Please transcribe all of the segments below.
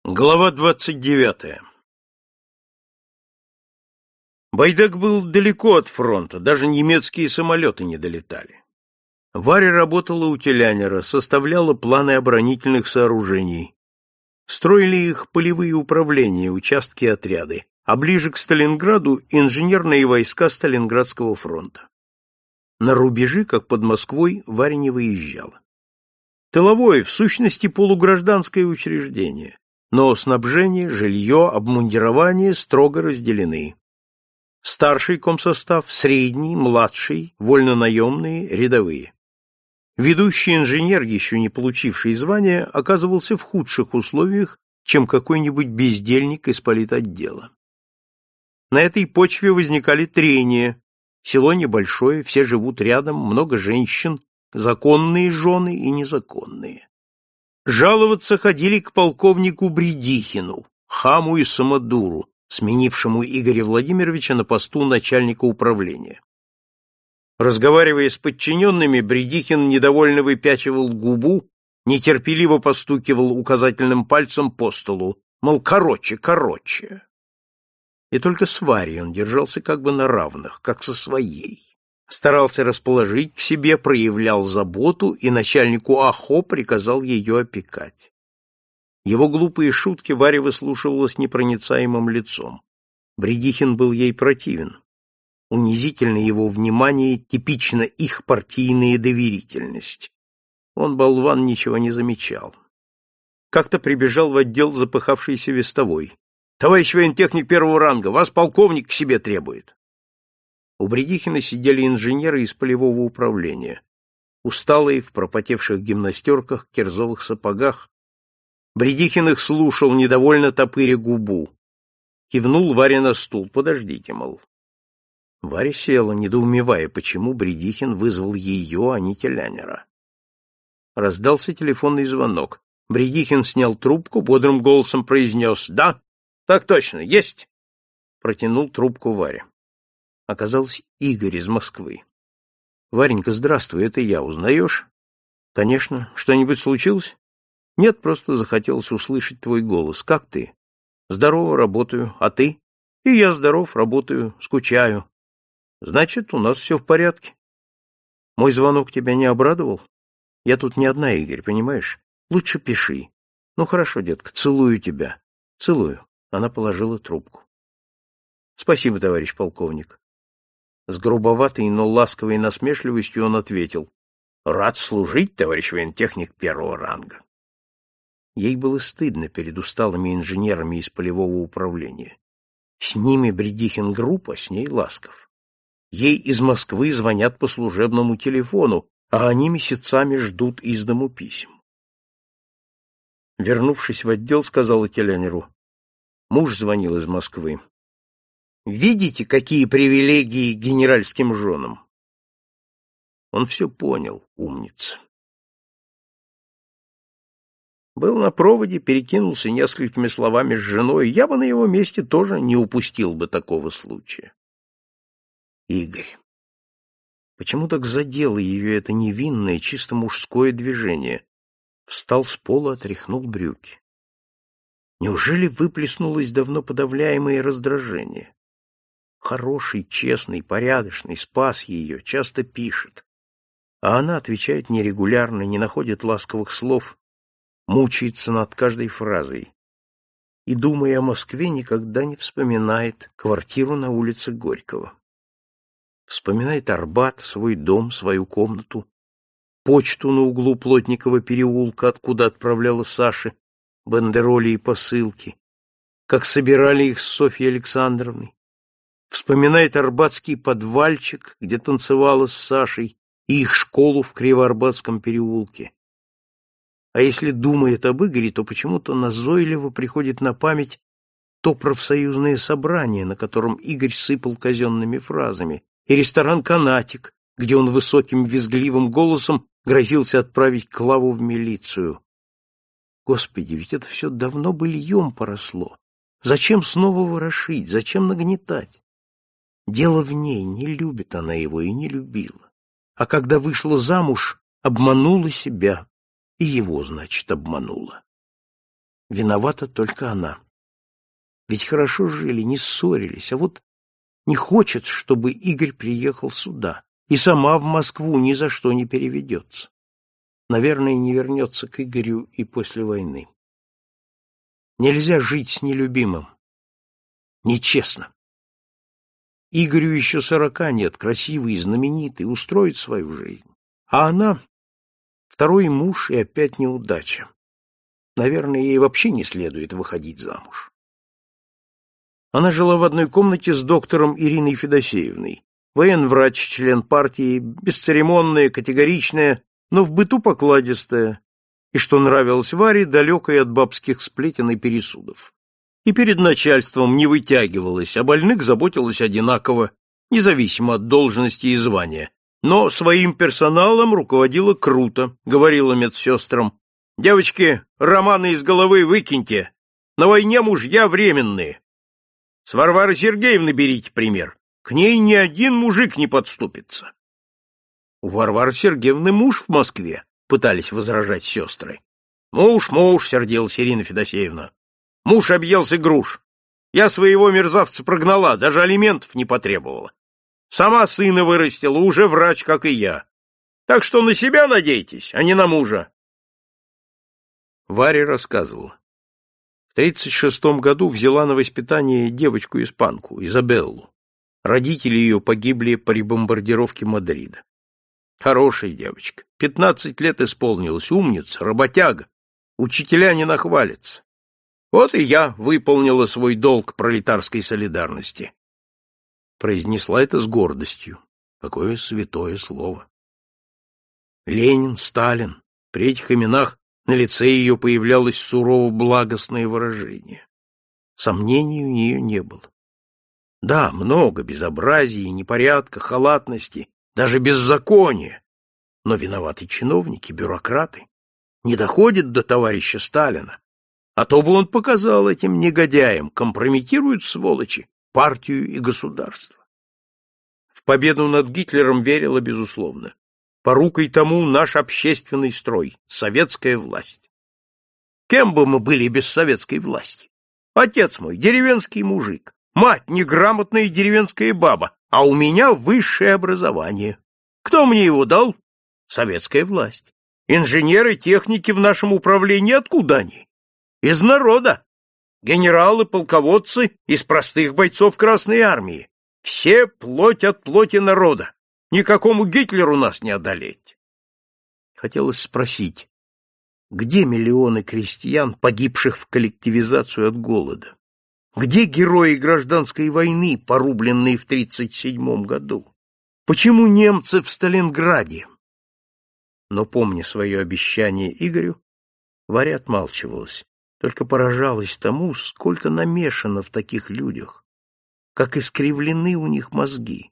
Глава 29. Байдак был далеко от фронта, даже немецкие самолеты не долетали. Варя работала у телянера, составляла планы оборонительных сооружений. Строили их полевые управления, участки и отряды, а ближе к Сталинграду инженерные войска Сталинградского фронта. На рубежи, как под Москвой, Варя не выезжала. Тыловое, в сущности, полугражданское учреждение. Но снабжение, жилье, обмундирование строго разделены. Старший комсостав, средний, младший, вольнонаемные, рядовые. Ведущий инженер, еще не получивший звания, оказывался в худших условиях, чем какой-нибудь бездельник из политотдела. На этой почве возникали трения. Село небольшое, все живут рядом, много женщин, законные жены и незаконные. Жаловаться ходили к полковнику Бредихину, хаму и самодуру, сменившему Игоря Владимировича на посту начальника управления. Разговаривая с подчиненными, Бредихин недовольно выпячивал губу, нетерпеливо постукивал указательным пальцем по столу, мол, короче. И только с Варей он держался как бы на равных, как со своей. Старался расположить к себе, проявлял заботу и начальнику АХО приказал ее опекать. Его глупые шутки Варя выслушивала с непроницаемым лицом. Бредихин был ей противен. Унизительно его внимание, типично их партийная доверительность. Он, болван, ничего не замечал. Как-то прибежал в отдел запыхавшийся вестовой. — Товарищ воентехник первого ранга, вас полковник к себе требует. У Бредихина сидели инженеры из полевого управления. Усталые, в пропотевших гимнастерках, кирзовых сапогах. Бредихин их слушал, недовольно топыря губу. Кивнул Варе на стул. Подождите, мол. Варя села, недоумевая, почему Бредихин вызвал ее, а не телянера. Раздался телефонный звонок. Бредихин снял трубку, бодрым голосом произнес: «Да, так точно, есть!» Протянул трубку Варе. Оказался Игорь из Москвы. — Варенька, здравствуй, это я. Узнаешь? — Конечно. Что-нибудь случилось? — Нет, просто захотелось услышать твой голос. Как ты? — Здорово, работаю. А ты? — И я здоров, работаю, скучаю. — Значит, у нас все в порядке. — Мой звонок тебя не обрадовал? Я тут не одна, Игорь, понимаешь? Лучше пиши. — Ну, хорошо, детка, целую тебя. — Целую. Она положила трубку. — Спасибо, товарищ полковник. С грубоватой, но ласковой насмешливостью он ответил: «Рад служить, товарищ воентехник первого ранга». Ей было стыдно перед усталыми инженерами из полевого управления. С ними Бредихин груб, а с ней ласков. Ей из Москвы звонят по служебному телефону, а они месяцами ждут из дому писем. Вернувшись в отдел, сказала телянеру: «Муж звонил из Москвы. Видите, какие привилегии генеральским женам?» Он все понял, умница. Был на проводе, перекинулся несколькими словами с женой. Я бы на его месте тоже не упустил бы такого случая. Игорь. Почему так задело ее это невинное, чисто мужское движение? Встал с пола, отряхнул брюки. Неужели выплеснулось давно подавляемое раздражение? Хороший, честный, порядочный, спас ее, часто пишет. А она отвечает нерегулярно, не находит ласковых слов, мучается над каждой фразой. И, думая о Москве, никогда не вспоминает квартиру на улице Горького. Вспоминает Арбат, свой дом, свою комнату, почту на углу Плотникова переулка, откуда отправляла Саше бандероли и посылки, как собирали их с Софьей Александровной. Вспоминает арбатский подвальчик, где танцевала с Сашей, и их школу в Кривоарбатском переулке. А если думает об Игоре, то почему-то назойливо приходит на память то профсоюзное собрание, на котором Игорь сыпал казенными фразами, и ресторан «Канатик», где он высоким визгливым голосом грозился отправить Клаву в милицию. Господи, ведь это все давно быльем поросло. Зачем снова ворошить, зачем нагнетать? Дело в ней, не любит она его и не любила. А когда вышла замуж, обманула себя, и его, значит, обманула. Виновата только она. Ведь хорошо жили, не ссорились, а вот не хочет, чтобы Игорь приехал сюда, и сама в Москву ни за что не переведется. Наверное, не вернется к Игорю и после войны. Нельзя жить с нелюбимым. Нечестно. Игорю еще 40 нет, красивый и знаменитый, устроит свою жизнь. А она — второй муж и опять неудача. Наверное, ей вообще не следует выходить замуж. Она жила в одной комнате с доктором Ириной Федосеевной. Военврач, член партии, бесцеремонная, категоричная, но в быту покладистая, и, что нравилось Варе, далекая от бабских сплетен и пересудов. И перед начальством не вытягивалась, о больных заботилась одинаково, независимо от должности и звания. Но своим персоналом руководила круто, говорила медсестрам: «Девочки, романы из головы выкиньте, на войне мужья временные. С Варвары Сергеевны берите пример, к ней ни один мужик не подступится». У Варвары Сергеевны муж в Москве, пытались возражать сестры. Муж, сердилась Ирина Федосеевна. Муж объелся груш. Я своего мерзавца прогнала, даже алиментов не потребовала. Сама сына вырастила, уже врач, как и я. Так что на себя надейтесь, а не на мужа. Варя рассказывала. В 1936 году взяла на воспитание девочку-испанку, Изабеллу. Родители ее погибли при бомбардировке Мадрида. Хорошая девочка. 15 лет исполнилась, умница, работяга. Учителя не нахвалятся. Вот и я выполнила свой долг пролетарской солидарности. Произнесла это с гордостью. Какое святое слово. Ленин, Сталин. При этих именах на лице ее появлялось сурово-благостное выражение. Сомнений у нее не было. Да, много безобразий, непорядка, халатности, даже беззакония. Но виноваты чиновники, бюрократы. Не доходит до товарища Сталина. А то бы он показал этим негодяям, компрометируют, сволочи, партию и государство. В победу над Гитлером верила безусловно. Порукой тому наш общественный строй, советская власть. Кем бы мы были без советской власти? Отец мой деревенский мужик, мать неграмотная деревенская баба, а у меня высшее образование. Кто мне его дал? Советская власть. Инженеры, техники в нашем управлении откуда они? Из народа. Генералы, полководцы из простых бойцов Красной армии. Все плоть от плоти народа. Никакому Гитлеру нас не одолеть. Хотелось спросить, где миллионы крестьян, погибших в коллективизацию от голода? Где герои гражданской войны, порубленные в 1937 году? Почему немцы в Сталинграде? Но, помня свое обещание Игорю, Варя отмалчивалась. Только поражалась тому, сколько намешано в таких людях, как искривлены у них мозги.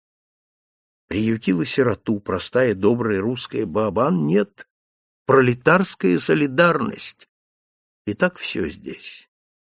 Приютила сироту простая добрая русская баба, а нет, пролетарская солидарность. И так все здесь.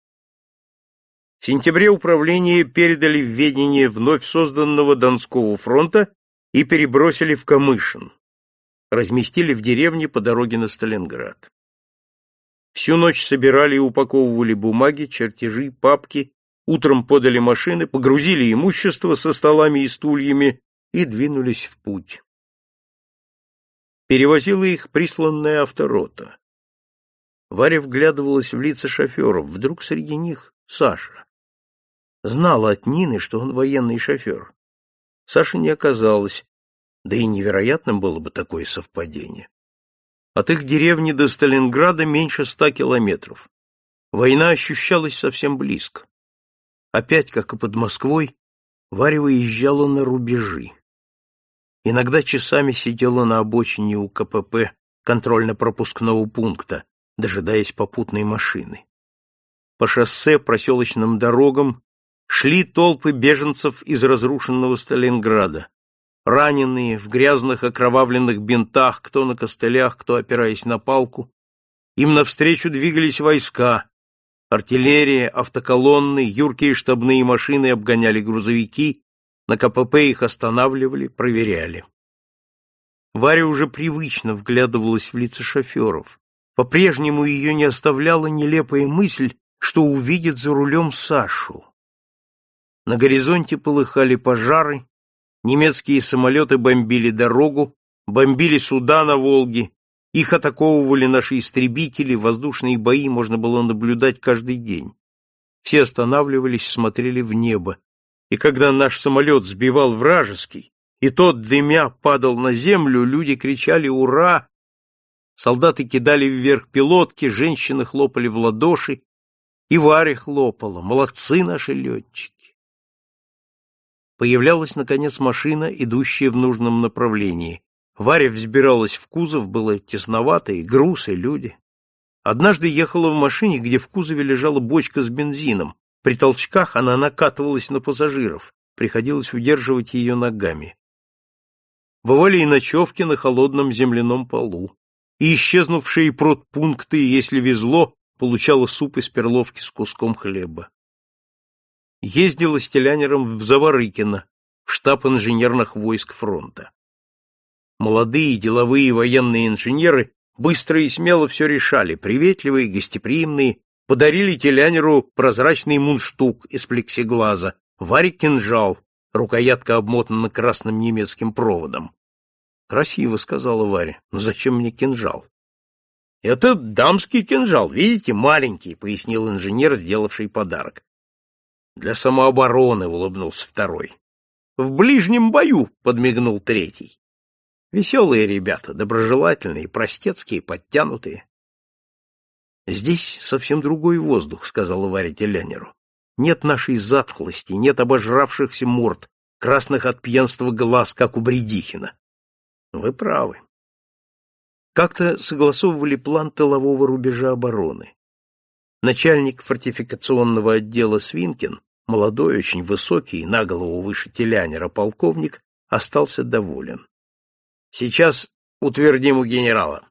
В сентябре управление передали в ведение вновь созданного Донского фронта и перебросили в Камышин. Разместили в деревне по дороге на Сталинград. Всю ночь собирали и упаковывали бумаги, чертежи, папки, утром подали машины, погрузили имущество со столами и стульями и двинулись в путь. Перевозила их присланная авторота. Варя вглядывалась в лица шоферов, вдруг среди них Саша. Знала от Нины, что он военный шофер. Саши не оказалось, да и невероятным было бы такое совпадение. От их деревни до Сталинграда меньше 100 километров. Война ощущалась совсем близко. Опять, как и под Москвой, Варя выезжала на рубежи. Иногда часами сидела на обочине у КПП контрольно-пропускного пункта, дожидаясь попутной машины. По шоссе, проселочным дорогам шли толпы беженцев из разрушенного Сталинграда. Раненые, в грязных окровавленных бинтах, кто на костылях, кто опираясь на палку. Им навстречу двигались войска. Артиллерия, автоколонны, юркие штабные машины обгоняли грузовики, на КПП их останавливали, проверяли. Варя уже привычно вглядывалась в лица шоферов, По-прежнему ее не оставляла нелепая мысль, что увидит за рулем Сашу. На горизонте полыхали пожары, немецкие самолеты бомбили дорогу, бомбили суда на Волге, их атаковывали наши истребители, воздушные бои можно было наблюдать каждый день. Все останавливались, смотрели в небо, и когда наш самолет сбивал вражеский, и тот, дымя, падал на землю, люди кричали «Ура!», солдаты кидали вверх пилотки, женщины хлопали в ладоши, и Варя хлопала. Молодцы наши летчики! Появлялась, наконец, машина, идущая в нужном направлении. Варя взбиралась в кузов, было тесновато, и груз, и люди. Однажды ехала в машине, где в кузове лежала бочка с бензином. При толчках она накатывалась на пассажиров, приходилось удерживать ее ногами. Бывали и ночевки на холодном земляном полу, и исчезнувшие продпункты, если везло, получала суп из перловки с куском хлеба. Ездила с Телянером в Заворыкино, в штаб инженерных войск фронта. Молодые деловые военные инженеры быстро и смело все решали, приветливые, гостеприимные, подарили Телянеру прозрачный мундштук из плексиглаза, Варе кинжал, рукоятка обмотана красным немецким проводом. «Красиво», — сказала Варя, — «но зачем мне кинжал?» «Это дамский кинжал, видите, маленький», — пояснил инженер, сделавший подарок. «Для самообороны», — улыбнулся второй. «В ближнем бою», — подмигнул третий. Веселые ребята, доброжелательные, простецкие, подтянутые. «Здесь совсем другой воздух», — сказала Варя Телянеру. «Нет нашей затхлости, нет обожравшихся морд, красных от пьянства глаз, как у Бредихина». «Вы правы». Как-то согласовывали план тылового рубежа обороны. Начальник фортификационного отдела Свинкин, молодой, очень высокий, на голову выше Телянера полковник, остался доволен. «Сейчас утвердим у генерала».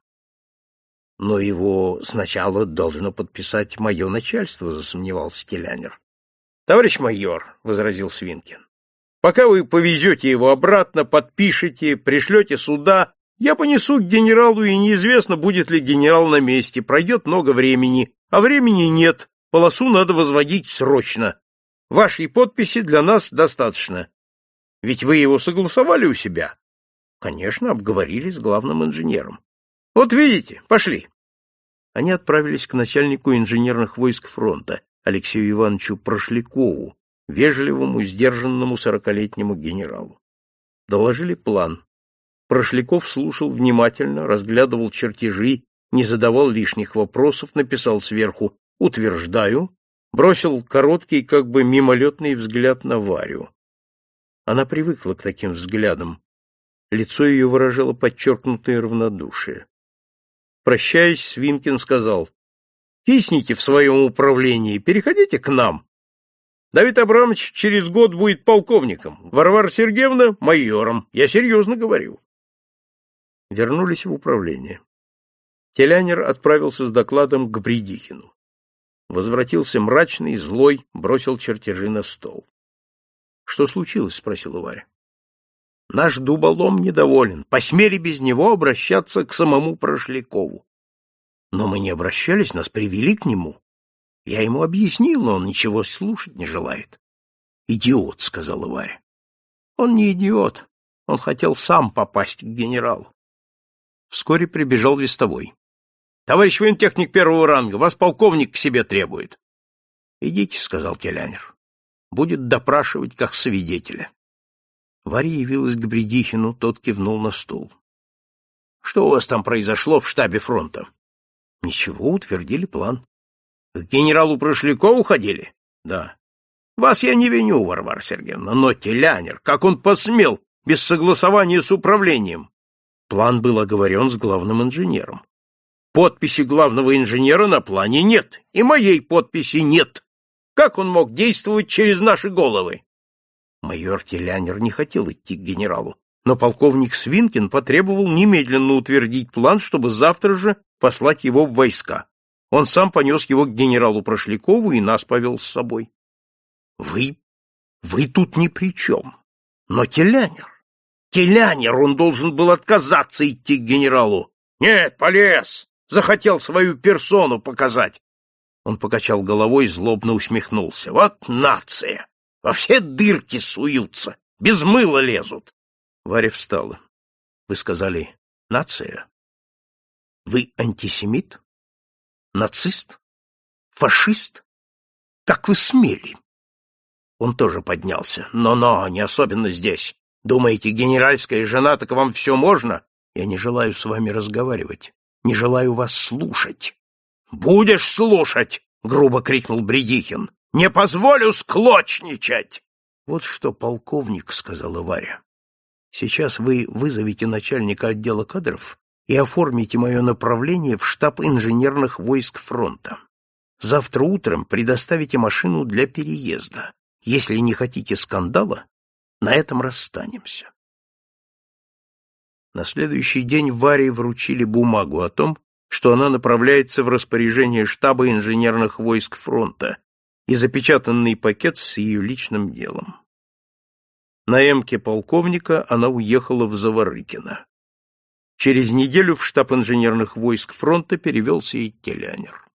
«Но его сначала должно подписать мое начальство», — засомневался Телянер. «Товарищ майор», — возразил Свинкин, — «пока вы повезете его обратно, подпишете, пришлете сюда, я понесу к генералу, и неизвестно, будет ли генерал на месте, пройдет много времени, а времени нет, полосу надо возводить срочно. Вашей подписи для нас достаточно. Ведь вы его согласовали у себя?» «Конечно, обговорили с главным инженером». «Вот видите, пошли». Они отправились к начальнику инженерных войск фронта, Алексею Ивановичу Прошлякову, вежливому, сдержанному 40-летнему генералу. Доложили план. Прошляков слушал внимательно, разглядывал чертежи, не задавал лишних вопросов, написал сверху «утверждаю», бросил короткий, как бы мимолетный взгляд на Варю. Она привыкла к таким взглядам. Лицо ее выражало подчеркнутое равнодушие. Прощаясь, Свинкин сказал: «Кисните в своем управлении, переходите к нам. Давид Абрамович через год будет полковником, Варвара Сергеевна — майором. Я серьезно говорю». Вернулись в управление. Телянер отправился с докладом к Бредихину. Возвратился мрачный, злой, бросил чертежи на стол. «Что случилось?» — спросила Варя. «Наш дуболом недоволен, посмели без него обращаться к самому Прошлякову». «Но мы не обращались, нас привели к нему. Я ему объяснил, но он ничего слушать не желает». «Идиот», — сказала Варя. «Он не идиот, он хотел сам попасть к генералу». Вскоре прибежал вестовой. «Товарищ воентехник первого ранга, вас полковник к себе требует». «Идите», — сказал Телянер. «Будет допрашивать как свидетеля». Варя явилась к Бредихину, тот кивнул на стул. «Что у вас там произошло в штабе фронта?» «Ничего, утвердили план». «К генералу Прошлякову ходили?» «Да». «Вас я не виню, Варвара Сергеевна, но Телянер, как он посмел, без согласования с управлением?» План был оговорен с главным инженером. «Подписи главного инженера на плане нет, и моей подписи нет. Как он мог действовать через наши головы?» Майор Телянер не хотел идти к генералу, но полковник Свинкин потребовал немедленно утвердить план, чтобы завтра же послать его в войска. Он сам понес его к генералу Прошлякову и нас повел с собой. Вы тут ни при чем. Но Телянер, он должен был отказаться идти к генералу. Нет, полез, Захотел свою персону показать. Он покачал головой и злобно усмехнулся. Вот нация! Во все дырки суются, без мыла лезут. Варя встала. Вы сказали «нация»? Вы антисемит? Нацист? Фашист? Как вы смели? Он тоже поднялся. Но-но, не особенно здесь. Думаете, генеральская жена, так вам все можно? Я не желаю с вами разговаривать. Не желаю вас слушать. Будешь слушать, грубо крикнул Бредихин. Не позволю склочничать. Вот что, полковник, сказала Варя. Сейчас вы вызовете начальника отдела кадров и оформите мое направление в штаб инженерных войск фронта. Завтра утром предоставите машину для переезда. Если не хотите скандала, на этом расстанемся. На следующий день Варе вручили бумагу о том, что она направляется в распоряжение штаба инженерных войск фронта, и запечатанный пакет с ее личным делом. На эмке полковника она уехала в Заворыкино. Через неделю в штаб инженерных войск фронта перевелся и Телянер.